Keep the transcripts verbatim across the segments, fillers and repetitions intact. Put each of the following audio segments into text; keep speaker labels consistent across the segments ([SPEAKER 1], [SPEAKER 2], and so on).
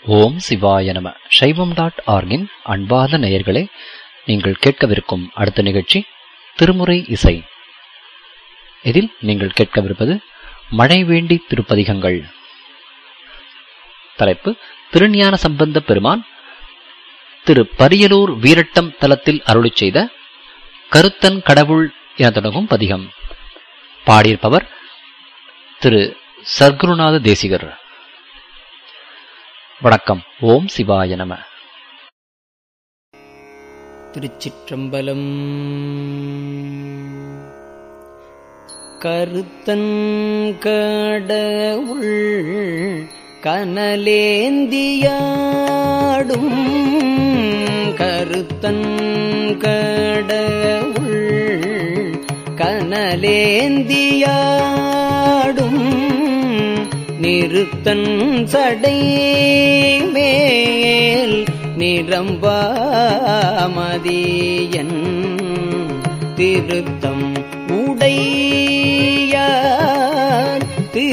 [SPEAKER 1] ஓம் சிவாய நம. சைவம் டாட் ஆர்கின் அன்பார்ந்த நேயர்களே, நீங்கள் கேட்கவிருக்கும் அடுத்த நிகழ்ச்சி திருமுறை இசை. இதில் நீங்கள் கேட்கவிருப்பது மழை வேண்டி திருப்பதிகங்கள். தலைப்பு திருஞான சம்பந்த பெருமான் திரு பரியலூர் வீரட்டம் தலத்தில் அருளிச் செய்த கருத்தன் கடவுள் என தொடங்கும் பதிகம். பாடியிருப்பவர் திரு சர்க்குருநாத தேசிகர். வணக்கம். ஓம் சிவாய நம.
[SPEAKER 2] திருச்சிற்றம்பலம். கருத்தன் கடவுள் கனலேந்தியாடும், கருத்தன் கடவுள் கனலேந்தியாடும், நிறுத்தன் சடை மேல் நிரம்பாமதியன், திருத்தம் உடையார்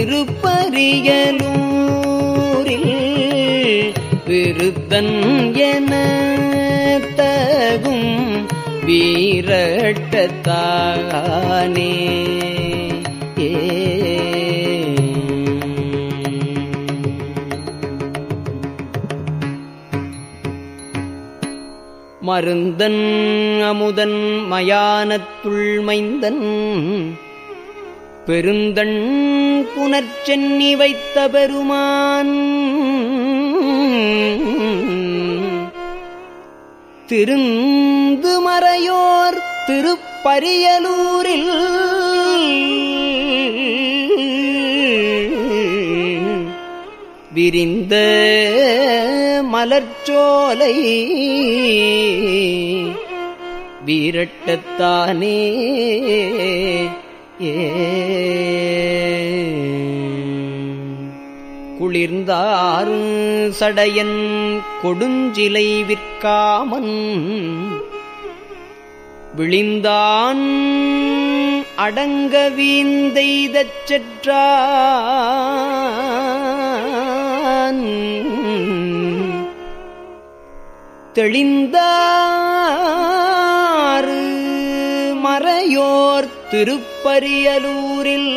[SPEAKER 2] திருப்பரியலூரில் விருத்தன் என தகும் வீரட்டத்தானே. ஏ மருந்தன் அமுதன் மயானத்துள் மைந்தன், பெருந்தன் புனர்ச்சென்னி வைத்த பெருமான், திருந்து மறையோர் திருப்பரியலூரில் விரிந்த மலர்ச்சோலை வீரட்டத்தானே. ஏ குளிர்ந்தாறு சடையன் கொடுஞ்சிலை விற்காமன், விழிந்தான் அடங்க வீந்தைதச் செற்றான், தெளிந்தாறு மறையோர் திருப்பரியலூரில்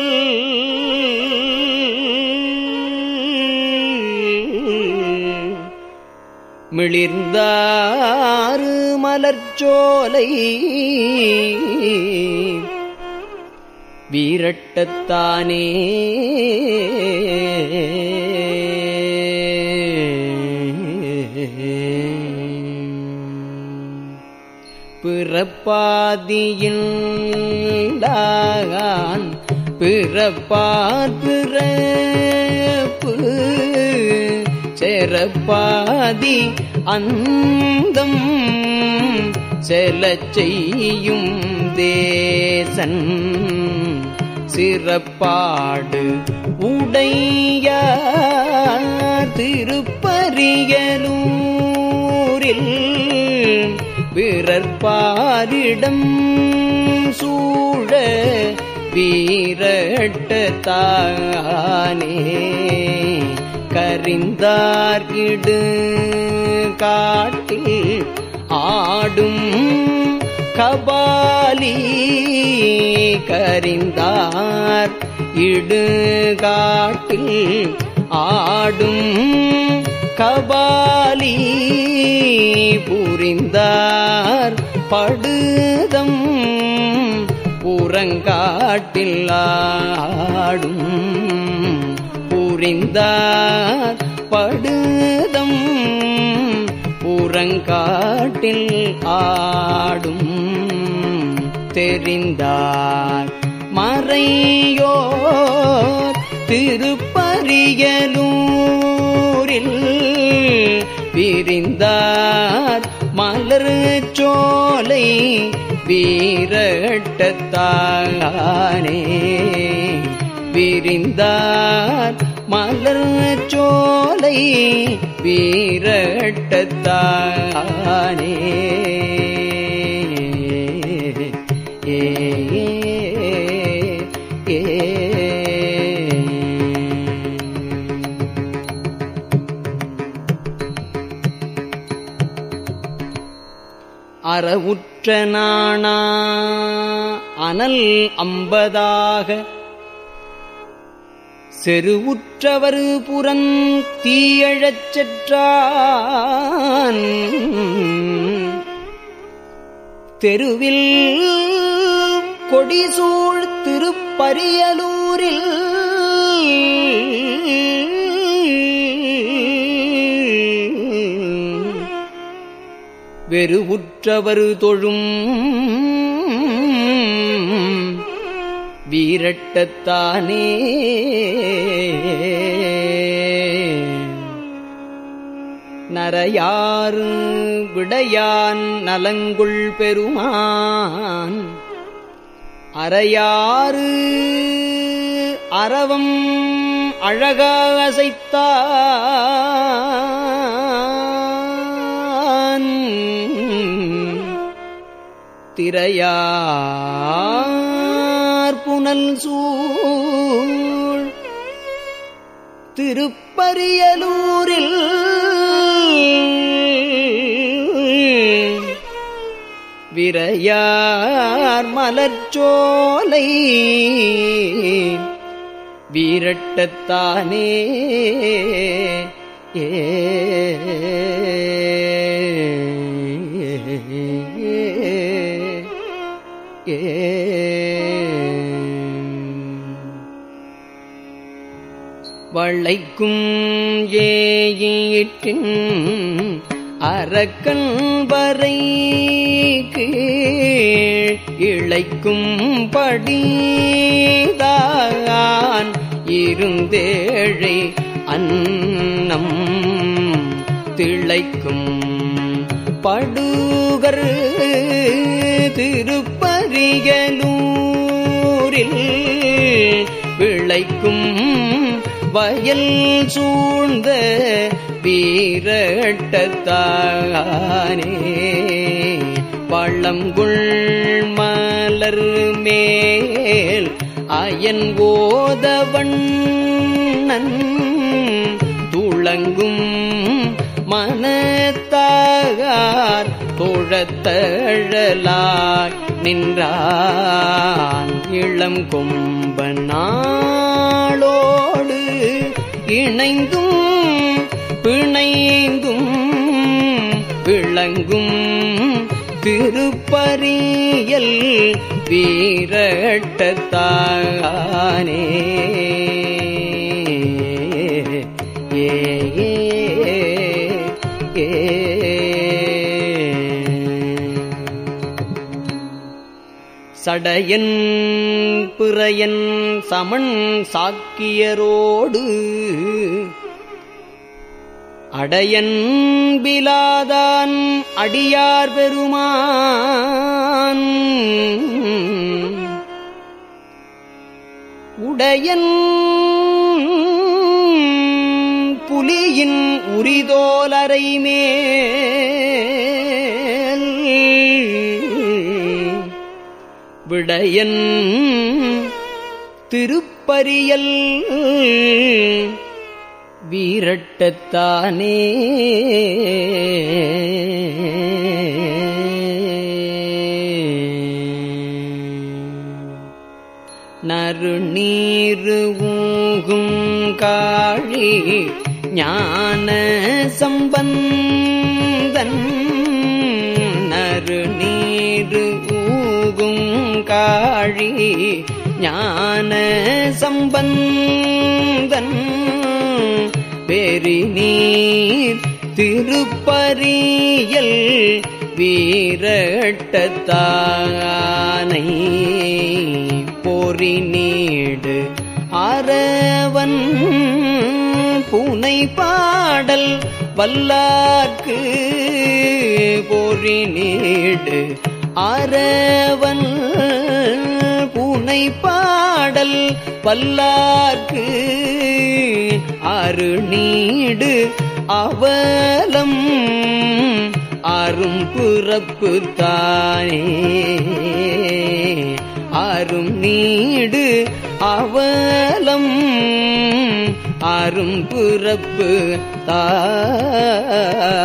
[SPEAKER 2] மிளிர்ந்தாறு மலர்ச்சோலை வீரட்டத்தானே. பிறப்பாதியில் லாகான் பிறப்பார் பிறப்பு, செறப்பாதி அந்தம் செலச் செய்யும் தேசன், சிறப்பாடு உடையார் திருப்பரியலூரில் பிறர்பாரிடம் சூழ வீரட்டத்தானே. கரிந்தார் இடு காட்டில் ஆடும் கபாலி, கரிந்தார் இடு காட்டில் ஆடும் கபாலி, புரிந்தார் படுதம் புறங்காட்டில் ஆடும், புரிந்தார் படுதம் புறங்காட்டில் ஆடும், தெரிந்தார் மறையோர் திருப்பரியலூரில் விரிந்தார் மலர் சோலை வீரட்டத்தானே. விரிந்தார் மலர் சோலை வீரட்டத்தானே. ஏ ஏ அறவுற்ற நாணா அனல் அம்பதாக செருவுற்றவர் புறன் தீயழச் செற்றான் தெருவில் கொடிசூழ் திருப்பரியலூரில் வெறுவுற்றவர் தொழும் வீரட்டத்தானே நரையாறு விடையான் நலங்குள் பெருமான் அரையாறு அரவம் அழகாக அசைத்தான் திரையார் புனல் சூழ் திருப்பரியலூரில் விரையார் மலர்ச்சோலை வீரட்டத்தானே ஏ வளைக்கும் ஏயிற்றின் அரக்கன் வரைக்கு இழைக்கும் படிதான் இருந்தேழை அன்னம் திளைக்கும் படுகர் திருப்பரியலூரில் விளைக்கும் வயல் சூழ்ந்த வீரட்டத்தானே பழங்குள் மலர் மேல் அயன் ஓதவண்ணன் துளங்கும் மனத்தாகார் தோழத்தழலாய் நின்றான் இளம் கொம்பனாளோடு இணைந்தும் பிணைந்தும் விளங்கும் திருப்பரியல் வீரட்டத்தானே ஏ சடையன் பிறையன் சமன் சாக்கியரோடு அடையன் பிலாதான் அடியார் பெருமான் உடையன் புலியின் உரிதோலரை மேல் விடையன் திருப்பரியல் வீரட்டத்தானே நறுநீரு ஊகும் காழி ஞான சம்பந்தன் நறுநீரு ஊகும் காழி ஞான சம்பந்தன் பெரி நீர் திருப்பரியல் வீரட்டத்தானை பொறி நீடு அரவன் புனை பாடல் வல்லார்க்கு பொறி நீடு அரவன் புனை பாடல் வல்லார்க்கு அருநீடு அவலம் அரும் பிறப்பு தானே அரும் நீடு அவலம் அரும் பிறப்பு தானே